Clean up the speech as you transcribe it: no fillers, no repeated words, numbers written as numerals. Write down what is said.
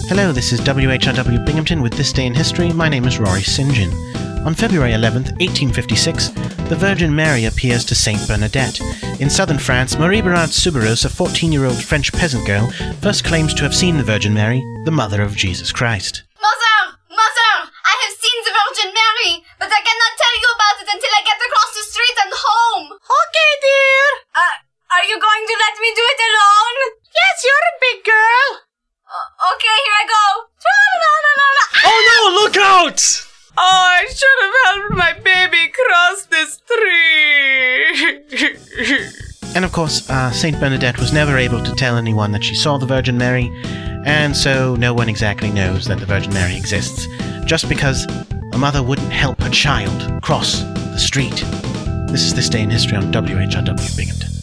Hello, this is WHRW Binghamton with This Day in History. My name is Rory St. John. On February 11th, 1856, the Virgin Mary appears to Saint Bernadette. In southern France, Marie Bérard Suberos, a 14-year-old French peasant girl, first claims to have seen the Virgin Mary, the mother of Jesus Christ. Mother, I have seen the Virgin Mary, but I cannot tell you about it until I get across the street and home. Okay, dear. Are you going to let me do it alone? Yes, you're a big girl. Okay, here I go. Oh no, look out! Oh, I should have helped my baby cross this tree. And of course, Saint Bernadette was never able to tell anyone that she saw the Virgin Mary, and so no one exactly knows that the Virgin Mary exists, just because a mother wouldn't help her child cross the street. This is This Day in History on WHRW Binghamton.